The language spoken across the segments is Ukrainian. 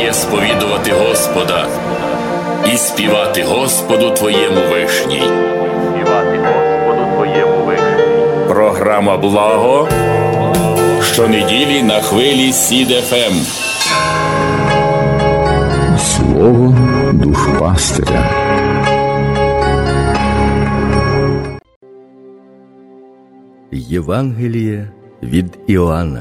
є сповідувати Господа і співати Господу твоєму вишній. Програма «Благо» щонеділі на хвилі СІД ФМ. Слово душпастиря. Євангеліє від Іоанна.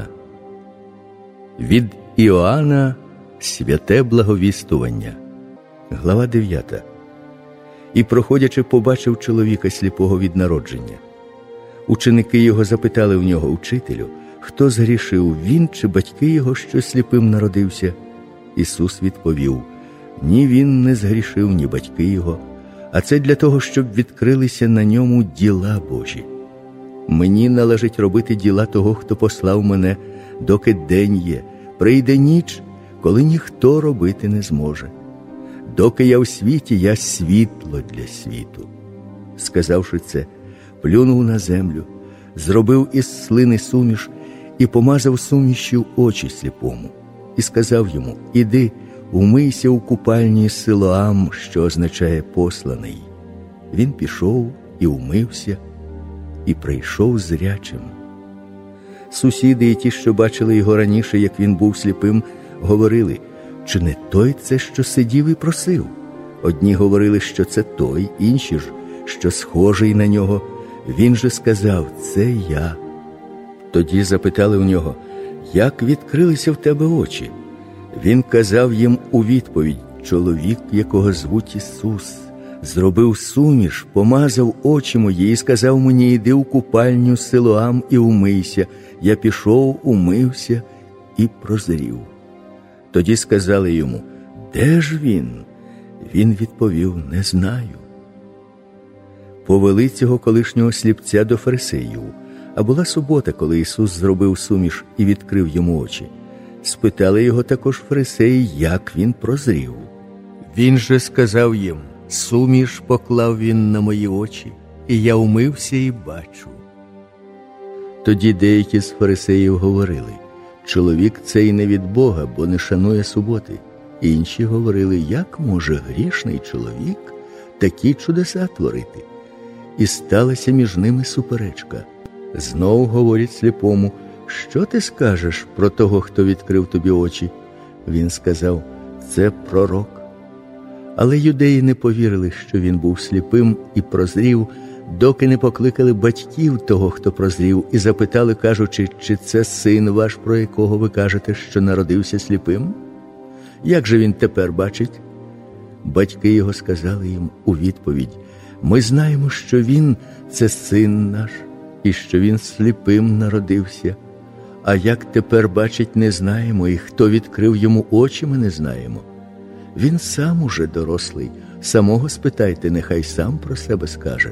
Від Іоанна святе благовістування. Глава 9. І, проходячи, побачив чоловіка сліпого від народження. Ученики його запитали в нього: «Учителю, хто згрішив, він чи батьки його, що сліпим народився?» Ісус відповів: «Ні він не згрішив, ні батьки його, а це для того, щоб відкрилися на ньому діла Божі. Мені належить робити діла того, хто послав мене, доки день є. Прийде ніч, коли ніхто робити не зможе. Доки я в світі, я світло для світу». Сказавши це, плюнув на землю, зробив із слини суміш і помазав сумішю очі сліпому. І сказав йому: «Іди, умийся у купальні Силоам», що означає «посланий». Він пішов і умився, і прийшов зрячим. Сусіди і ті, що бачили його раніше, як він був сліпим, говорили: «Чи не той це, що сидів і просив?» Одні говорили, що це той, інші ж, що схожий на нього. Він же сказав: «Це я». Тоді запитали у нього: «Як відкрилися в тебе очі?» Він казав їм у відповідь: «Чоловік, якого звуть Ісус, зробив суміш, помазав очі мої і сказав мені: іди у купальню Силоам і умийся. Я пішов, умився і прозрів». Тоді сказали йому: «Де ж він?» Він відповів: «Не знаю». Повели цього колишнього сліпця до фарисеїв. А була субота, коли Ісус зробив суміш і відкрив йому очі. Спитали його також фарисеї, як він прозрів. Він же сказав їм: «Суміш поклав він на мої очі, і я умився і бачу». Тоді деякі з фарисеїв говорили: «Чоловік цей не від Бога, бо не шанує суботи». Інші говорили: «Як може грішний чоловік такі чудеса творити?» І сталася між ними суперечка. Знов говорять сліпому: «Що ти скажеш про того, хто відкрив тобі очі?» Він сказав: «Це пророк». Але юдеї не повірили, що він був сліпим і прозрів, доки не покликали батьків того, хто прозрів, і запитали, кажучи: «Чи це син ваш, про якого ви кажете, що народився сліпим? Як же він тепер бачить?» Батьки його сказали їм у відповідь: «Ми знаємо, що він – це син наш, і що він сліпим народився. А як тепер бачить, не знаємо, і хто відкрив йому очі, ми не знаємо. Він сам уже дорослий, самого спитайте, нехай сам про себе скаже».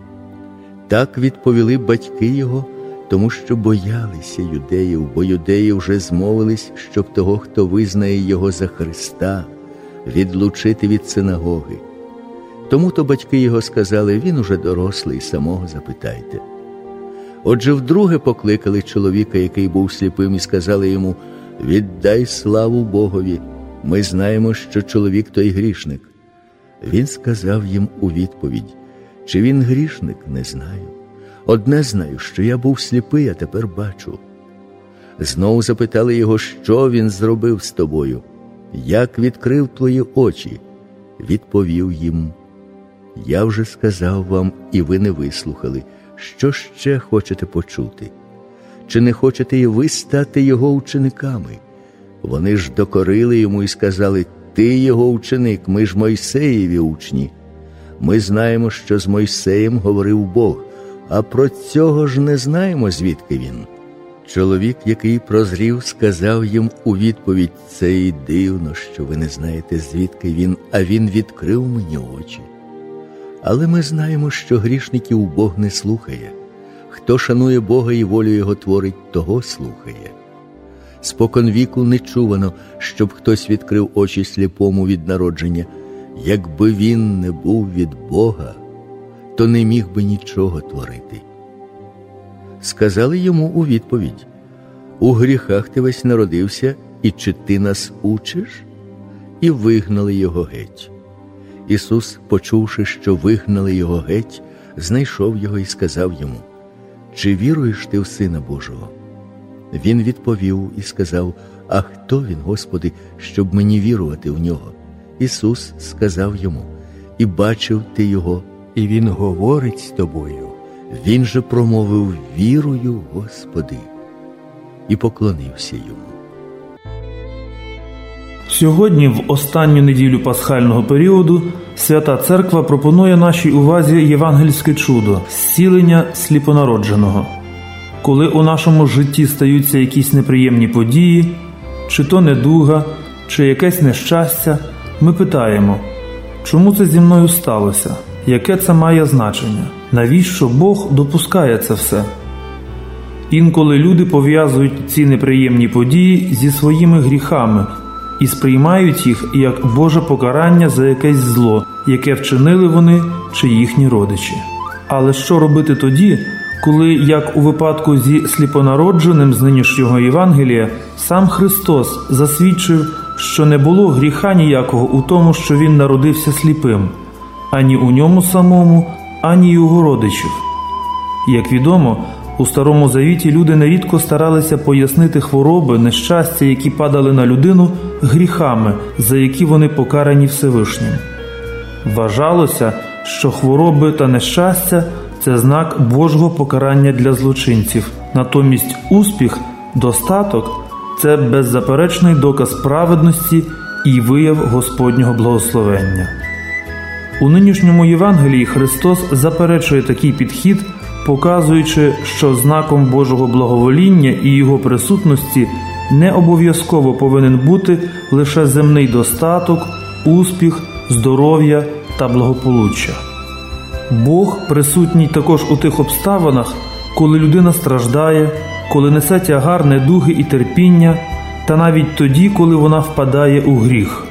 Так відповіли батьки його, тому що боялися юдеїв, бо юдеї вже змовились, щоб того, хто визнає його за Христа, відлучити від синагоги. Тому-то батьки його сказали: «Він уже дорослий, самого запитайте». Отже, вдруге покликали чоловіка, який був сліпим, і сказали йому: «Віддай славу Богові, ми знаємо, що чоловік той грішник». Він сказав їм у відповідь: «Чи він грішник, не знаю. Одне знаю, що я був сліпий, а тепер бачу». Знову запитали його: «Що він зробив з тобою? Як відкрив твої очі?» Відповів їм: «Я вже сказав вам, і ви не вислухали. Що ще хочете почути? Чи не хочете і ви стати його учениками?» Вони ж докорили йому і сказали: «Ти його ученик, ми ж Мойсеєві учні. Ми знаємо, що з Мойсеєм говорив Бог, а про цього ж не знаємо, звідки він». Чоловік, який прозрів, сказав їм у відповідь: «Це і дивно, що ви не знаєте, звідки він, а він відкрив мені очі. Але ми знаємо, що грішників Бог не слухає. Хто шанує Бога і волю Його творить, того слухає. Споконвіку не чувано, щоб хтось відкрив очі сліпому від народження. Якби він не був від Бога, то не міг би нічого творити». Сказали йому у відповідь: «У гріхах ти весь народився, і чи ти нас учиш?» і вигнали його геть. Ісус, почувши, що вигнали його геть, знайшов його і сказав йому: «Чи віруєш ти в Сина Божого?» Він відповів і сказав: «А хто він, Господи, щоб мені вірувати в нього?» Ісус сказав йому: «І бачив ти його, і він говорить з тобою». Він же промовив: «Вірую, Господи», і поклонився йому. Сьогодні, в останню неділю пасхального періоду, Свята Церква пропонує нашій увазі євангельське чудо – зцілення сліпонародженого. Коли у нашому житті стаються якісь неприємні події, чи то недуга, чи якесь нещастя, ми питаємо: чому це зі мною сталося? Яке це має значення? Навіщо Бог допускає це все? Інколи люди пов'язують ці неприємні події зі своїми гріхами і сприймають їх як Боже покарання за якесь зло, яке вчинили вони чи їхні родичі. Але що робити тоді, коли, як у випадку зі сліпонародженим з нинішнього Євангелія, сам Христос засвідчив, що не було гріха ніякого у тому, що Він народився сліпим, ані у ньому самому, ані його родичів? Як відомо, у Старому Завіті люди нерідко старалися пояснити хвороби, нещастя, які падали на людину, гріхами, за які вони покарані Всевишнім. Вважалося, що хвороби та нещастя – це знак Божого покарання для злочинців. Натомість успіх, достаток – це беззаперечний доказ праведності і вияв Господнього благословення. У нинішньому Євангелії Христос заперечує такий підхід, показуючи, що знаком Божого благовоління і Його присутності не обов'язково повинен бути лише земний достаток, успіх, здоров'я та благополуччя. Бог присутній також у тих обставинах, коли людина страждає, коли несе тягар недуги і терпіння, та навіть тоді, коли вона впадає у гріх.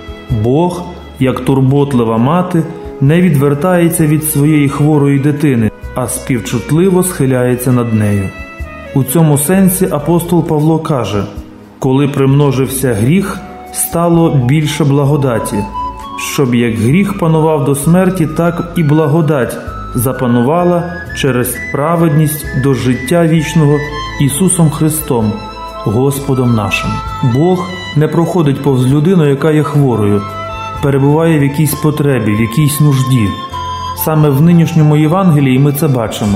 Бог, як турботлива мати, не відвертається від своєї хворої дитини, а співчутливо схиляється над нею. У цьому сенсі апостол Павло каже: «Коли примножився гріх, стало більше благодаті, щоб як гріх панував до смерті, так і благодать запанувала через праведність до життя вічного Ісусом Христом, Господом нашим». Бог не проходить повз людину, яка є хворою, перебуває в якійсь потребі, в якійсь нужді. Саме в нинішньому Євангелії ми це бачимо.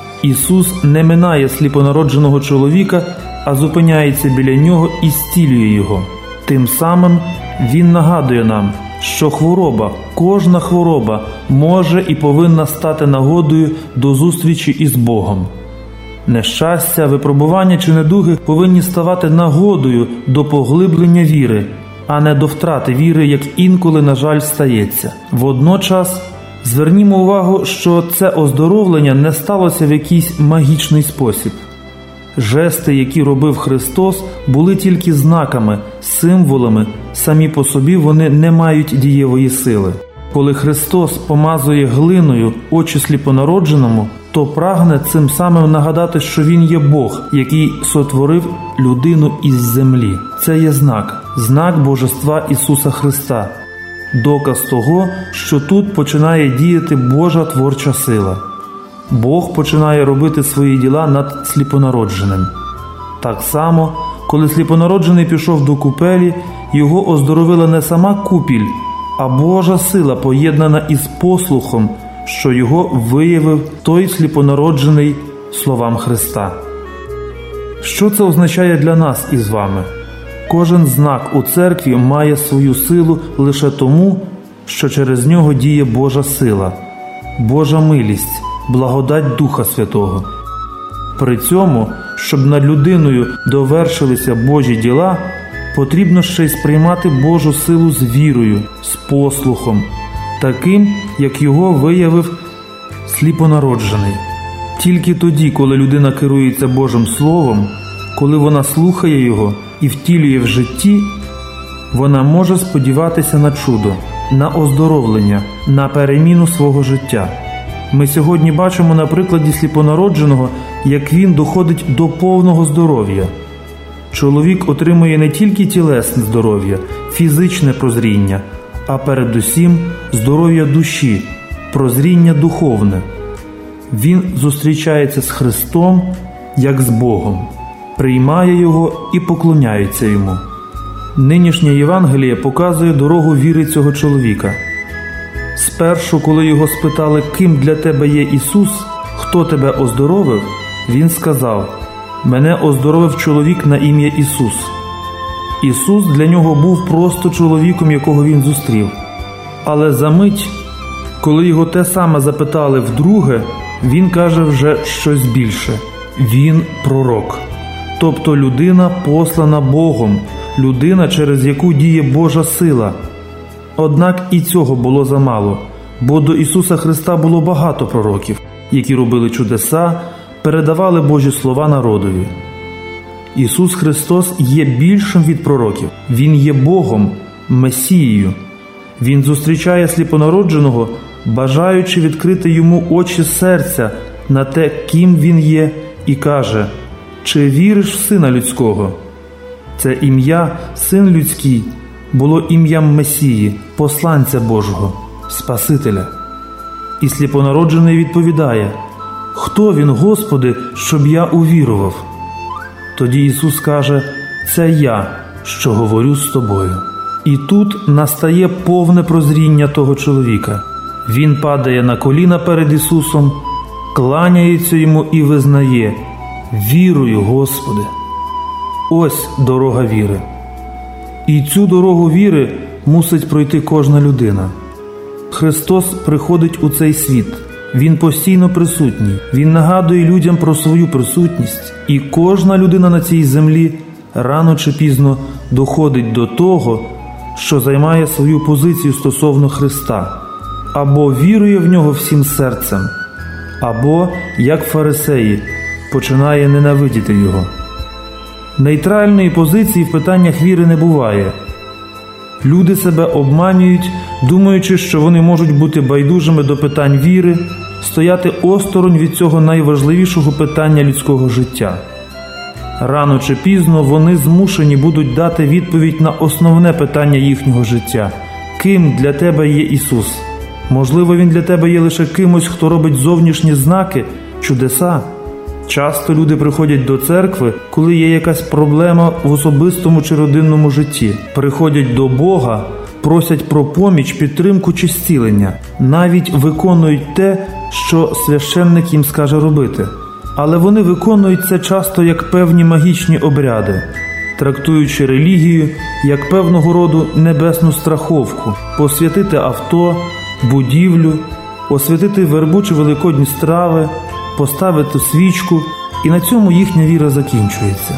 Ісус не минає сліпонародженого чоловіка, а зупиняється біля нього і зцілює його. Тим самим Він нагадує нам, що хвороба, кожна хвороба може і повинна стати нагодою до зустрічі із Богом. Нещастя, випробування чи недуги повинні ставати нагодою до поглиблення віри, а не до втрати віри, як інколи, на жаль, стається. Водночас звернімо увагу, що це оздоровлення не сталося в якийсь магічний спосіб. Жести, які робив Христос, були тільки знаками, символами, самі по собі вони не мають дієвої сили. Коли Христос помазує глиною очі сліпонародженому, то прагне цим самим нагадати, що Він є Бог, який сотворив людину із землі. Це є знак Божества Ісуса Христа. Доказ того, що тут починає діяти Божа творча сила. Бог починає робити свої діла над сліпонародженим. Так само, коли сліпонароджений пішов до купелі, його оздоровила не сама купіль, а Божа сила, поєднана із послухом, що його виявив той сліпонароджений словам Христа. Що це означає для нас із вами? Кожен знак у церкві має свою силу лише тому, що через нього діє Божа сила, Божа милість, благодать Духа Святого. При цьому, щоб над людиною довершилися Божі діла, потрібно ще й сприймати Божу силу з вірою, з послухом, таким, як його виявив сліпонароджений. Тільки тоді, коли людина керується Божим Словом, коли вона слухає його і втілює в житті, вона може сподіватися на чудо, на оздоровлення, на переміну свого життя. Ми сьогодні бачимо на прикладі сліпонародженого, як він доходить до повного здоров'я. чоловік отримує не тільки тілесне здоров'я, фізичне прозріння, а передусім здоров'я душі, прозріння духовне. Він зустрічається з Христом, як з Богом, приймає Його і поклоняється Йому. Нинішнє Євангеліє показує дорогу віри цього чоловіка. Спершу, коли його спитали, ким для тебе є Ісус, хто тебе оздоровив, він сказав: «Мене оздоровив чоловік на ім'я Ісус». Ісус для нього був просто чоловіком, якого він зустрів. Але за мить, коли його те саме запитали вдруге, він каже вже щось більше. Він пророк, тобто людина, послана Богом, людина, через яку діє Божа сила. Однак і цього було замало, бо до Ісуса Христа було багато пророків, які робили чудеса, передавали Божі слова народові. Ісус Христос є більшим від пророків. Він є Богом, Месією. Він зустрічає сліпонародженого, бажаючи відкрити йому очі серця на те, ким він є, і каже: «Чи віриш в Сина Людського?» Це ім'я «Син Людський» було ім'ям Месії, посланця Божого, Спасителя. І сліпонароджений відповідає: «Хто він, Господи, щоб я увірував?» Тоді Ісус каже: «Це я, що говорю з тобою». І тут настає повне прозріння того чоловіка. Він падає на коліна перед Ісусом, кланяється Йому і визнає: «Вірую, Господи». Ось дорога віри. І цю дорогу віри мусить пройти кожна людина. Христос приходить у цей світ. Він постійно присутній. Він нагадує людям про свою присутність. І кожна людина на цій землі рано чи пізно доходить до того, що займає свою позицію стосовно Христа. Або вірує в Нього всім серцем, або, як фарисеї, починає ненавидіти Його. Нейтральної позиції в питаннях віри не буває. Люди себе обманюють, думаючи, що вони можуть бути байдужими до питань віри, стояти осторонь від цього найважливішого питання людського життя. Рано чи пізно вони змушені будуть дати відповідь на основне питання їхнього життя: ким для тебе є Ісус? Можливо, Він для тебе є лише кимось, хто робить зовнішні знаки, чудеса. Часто люди приходять до церкви, коли є якась проблема в особистому чи родинному житті. Приходять до Бога, просять про поміч, підтримку чи зцілення. Навіть виконують те, що священник їм скаже робити. Але вони виконують це часто як певні магічні обряди, трактуючи релігію як певного роду небесну страховку: посвятити авто, будівлю, освятити вербу чи великодні страви, поставити свічку, і на цьому їхня віра закінчується.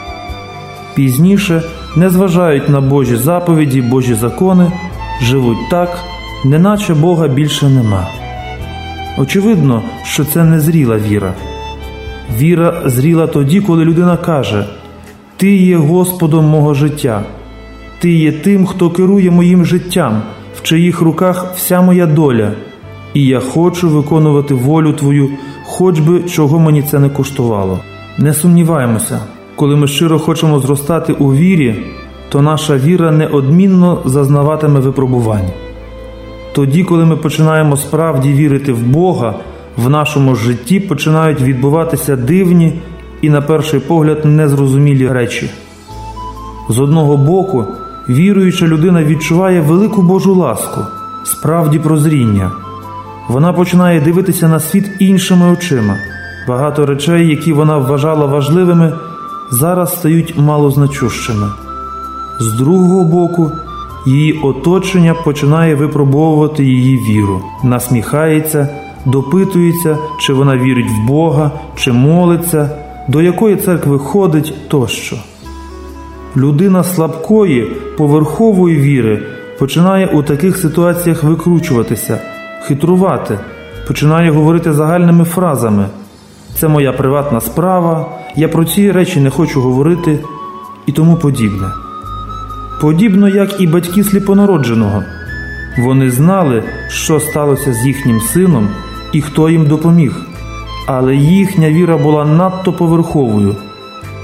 Пізніше не зважають на Божі заповіді, Божі закони, живуть так, неначе Бога більше нема. Очевидно, що це не зріла віра. Віра зріла тоді, коли людина каже: «Ти є Господом мого життя, Ти є тим, хто керує моїм життям, в чиїх руках вся моя доля, і я хочу виконувати волю Твою, хоч би чого мені це не коштувало». Не сумніваємося, коли ми щиро хочемо зростати у вірі, то наша віра неодмінно зазнаватиме випробувань. Тоді, коли ми починаємо справді вірити в Бога, в нашому житті починають відбуватися дивні і, на перший погляд, незрозумілі речі. З одного боку, віруюча людина відчуває велику Божу ласку, справді прозріння. Вона починає дивитися на світ іншими очима. Багато речей, які вона вважала важливими, зараз стають малозначущими. З другого боку, її оточення починає випробовувати її віру, насміхається, допитується, чи вона вірить в Бога, чи молиться, до якої церкви ходить тощо. Людина слабкої, поверхової віри починає у таких ситуаціях викручуватися, хитрувати, починає говорити загальними фразами: «Це моя приватна справа», «Я про ці речі не хочу говорити» і тому подібне. Подібно, як і батьки сліпонародженого. Вони знали, що сталося з їхнім сином і хто їм допоміг, але їхня віра була надто поверховою.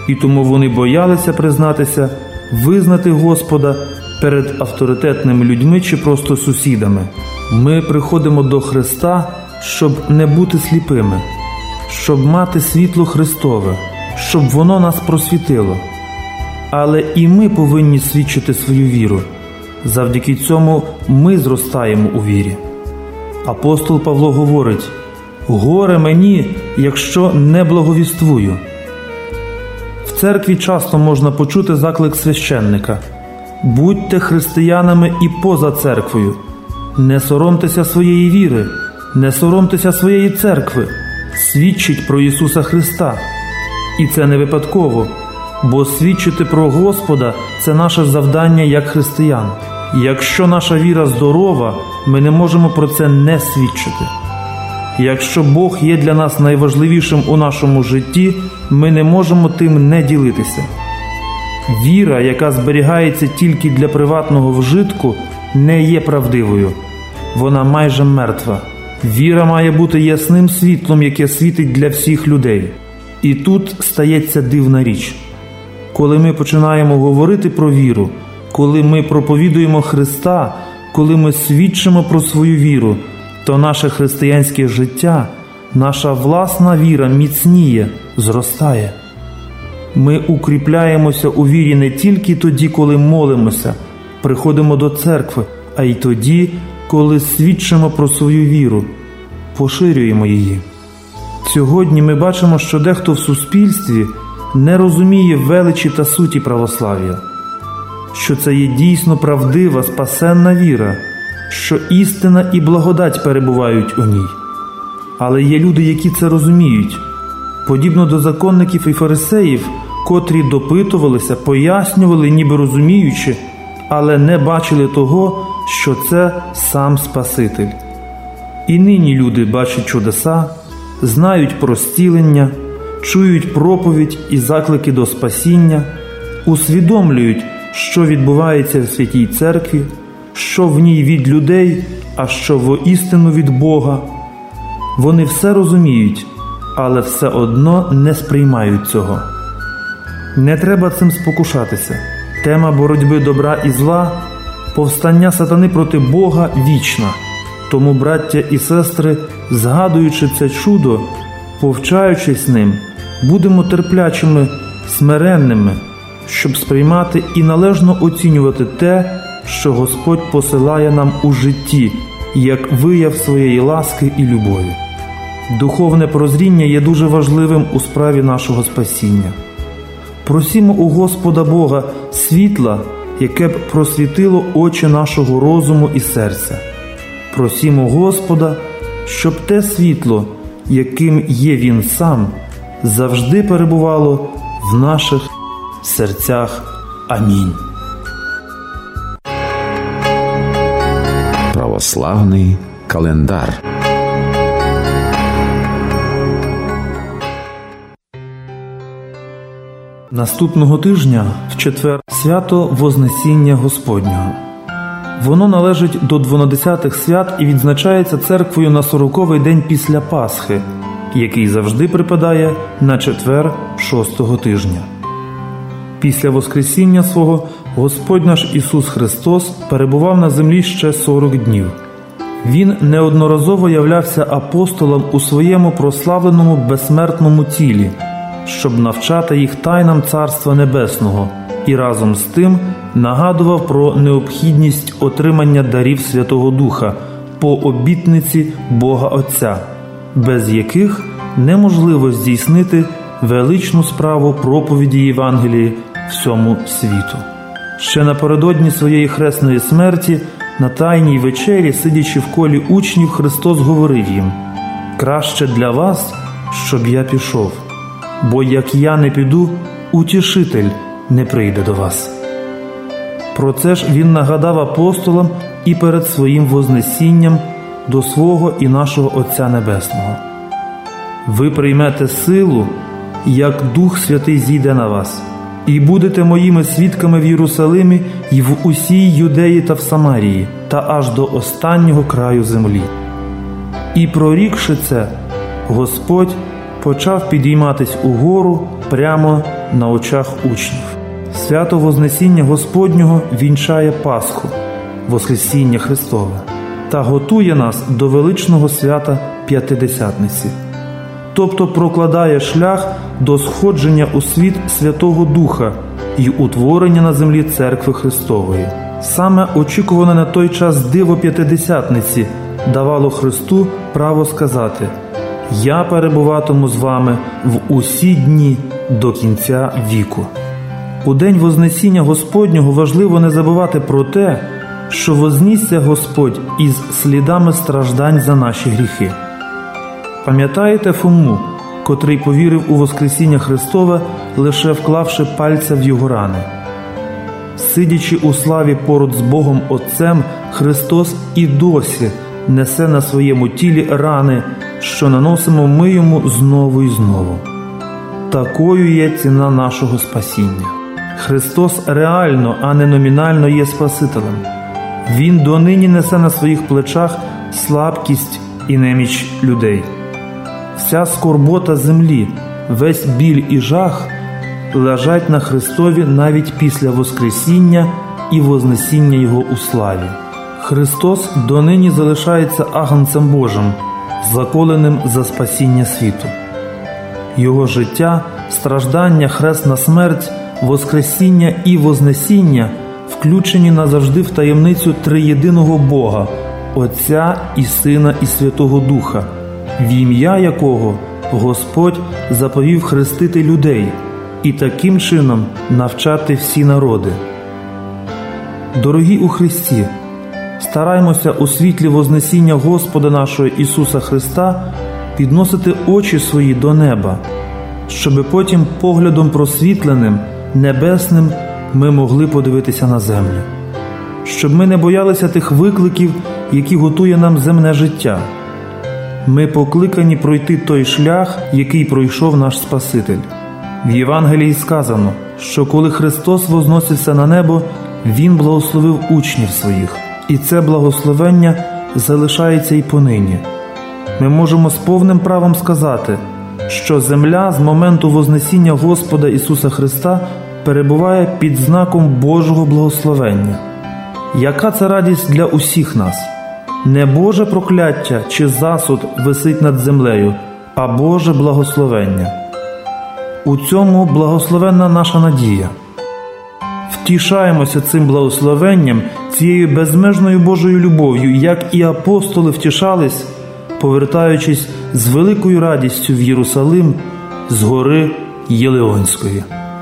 і тому вони боялися признатися, визнати Господа перед авторитетними людьми чи просто сусідами. Ми приходимо до Христа, щоб не бути сліпими, щоб мати світло Христове, щоб воно нас просвітило. Але і ми повинні свідчити свою віру. Завдяки цьому ми зростаємо у вірі. Апостол Павло говорить: «Горе мені, якщо не благовіствую». В церкві часто можна почути заклик священника: «Будьте християнами і поза церквою. Не соромтеся своєї віри, не соромтеся своєї церкви, свідчіть про Ісуса Христа». І це не випадково, бо свідчити про Господа – це наше завдання як християн. Якщо наша віра здорова, ми не можемо про це не свідчити. Якщо Бог є для нас найважливішим у нашому житті, ми не можемо тим не ділитися. Віра, яка зберігається тільки для приватного вжитку, не є правдивою. Вона майже мертва. Віра має бути ясним світлом, яке світить для всіх людей. І тут стається дивна річ. Коли ми починаємо говорити про віру, коли ми проповідуємо Христа, коли ми свідчимо про свою віру, то наше християнське життя, наша власна віра міцніє, зростає. Ми укріпляємося у вірі не тільки тоді, коли молимося, приходимо до церкви, а й тоді, коли свідчимо про свою віру, поширюємо її. Сьогодні ми бачимо, що дехто в суспільстві не розуміє величі та суті православ'я, що це є дійсно правдива, спасенна віра, що істина і благодать перебувають у ній. Але є люди, які це розуміють, подібно до законників і фарисеїв, котрі допитувалися, пояснювали, ніби розуміючи, але не бачили того, що це сам Спаситель. І нині люди бачать чудеса, знають про зцілення, чують проповідь і заклики до спасіння, усвідомлюють, що відбувається в Святій Церкві, що в ній від людей, а що воістину від Бога. Вони все розуміють, але все одно не сприймають цього. Не треба цим спокушатися. Тема боротьби добра і зла, повстання сатани проти Бога вічна. Тому, браття і сестри, згадуючи це чудо, повчаючись ним, будемо терплячими, смиренними, щоб сприймати і належно оцінювати те, що Господь посилає нам у житті, як вияв своєї ласки і любові. Духовне прозріння є дуже важливим у справі нашого спасіння. Просімо у Господа Бога світла, яке б просвітило очі нашого розуму і серця. Просімо Господа, щоб те світло, яким є Він сам, завжди перебувало в наших серцях. Амінь. Православний календар. Наступного тижня, в четвер, свято Вознесіння Господнього. Воно належить до 12-х свят і відзначається церквою на 40-й день після Пасхи, який завжди припадає на четвер 6-го тижня. Після Воскресіння свого Господь наш Ісус Христос перебував на землі ще 40 днів. Він неодноразово являвся апостолам у своєму прославленому безсмертному тілі, щоб навчати їх тайнам Царства Небесного, і разом з тим нагадував про необхідність отримання дарів Святого Духа по обітниці Бога Отця, без яких неможливо здійснити величну справу проповіді Євангелії всьому світу. Ще напередодні своєї хресної смерті на Тайній вечері, сидячи в колі учнів, Христос говорив їм: «Краще для вас, щоб я пішов, бо як я не піду, Утішитель не прийде до вас». Про це ж Він нагадав апостолам і перед своїм Вознесінням до свого і нашого Отця Небесного. «Ви приймете силу, як Дух Святий зійде на вас, і будете моїми свідками в Єрусалимі і в усій Юдеї та в Самарії, та аж до останнього краю землі». І прорікши це, Господь почав підійматись угору прямо на очах учнів. Свято Вознесіння Господнього вінчає Пасху, Воскресіння Христове, та готує нас до величного свята П'ятидесятниці, тобто прокладає шлях до сходження у світ Святого Духа і утворення на землі Церкви Христової. Саме очікуване на той час диво П'ятидесятниці давало Христу право сказати: «Я перебуватиму з вами в усі дні до кінця віку». У день Вознесіння Господнього важливо не забувати про те, що вознісся Господь із слідами страждань за наші гріхи. Пам'ятаєте Фому, котрий повірив у Воскресіння Христове, лише вклавши пальця в його рани? Сидячи у славі поруч з Богом Отцем, Христос і досі несе на своєму тілі рани, що наносимо ми йому знову і знову. Такою є ціна нашого спасіння. Христос реально, а не номінально є Спасителем. Він донині несе на своїх плечах слабкість і неміч людей. Вся скорбота землі, весь біль і жах лежать на Христові навіть після Воскресіння і Вознесіння Його у славі. Христос донині залишається Агнцем Божим, заколеним за спасіння світу. Його життя, страждання, хресна смерть, Воскресіння і Вознесіння включені назавжди в таємницю триєдиного Бога, Отця і Сина і Святого Духа, в ім'я якого Господь заповів хрестити людей і таким чином навчати всі народи. Дорогі у Христі, стараймося у світлі Вознесіння Господа нашого Ісуса Христа підносити очі свої до неба, щоби потім поглядом просвітленим, небесним ми могли подивитися на землю. Щоб ми не боялися тих викликів, які готує нам земне життя. Ми покликані пройти той шлях, який пройшов наш Спаситель. В Євангелії сказано, що коли Христос возносився на небо, Він благословив учнів своїх. І це благословення залишається і понині. Ми можемо з повним правом сказати, що земля з моменту Вознесіння Господа Ісуса Христа перебуває під знаком Божого благословення. Яка це радість для усіх нас? Не Боже прокляття чи засуд висить над землею, а Боже благословення. У цьому благословенна наша надія. Втішаємося цим благословенням, цією безмежною Божою любов'ю, як і апостоли втішались, повертаючись з великою радістю в Єрусалим з гори Єлеонської.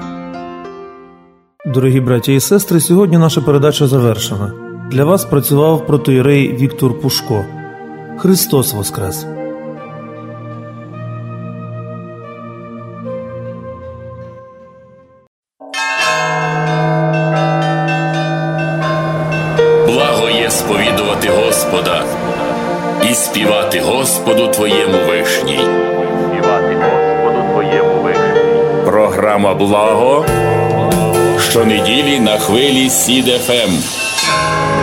Дорогі браті і сестри, сьогодні наша передача завершена. Для вас працював протоієрей Віктор Пушко. Христос Воскрес! Благо є сповідувати Господа і співати Господу твоєму вишній. Програма «Благо» щонеділі на хвилі СІД ФМ.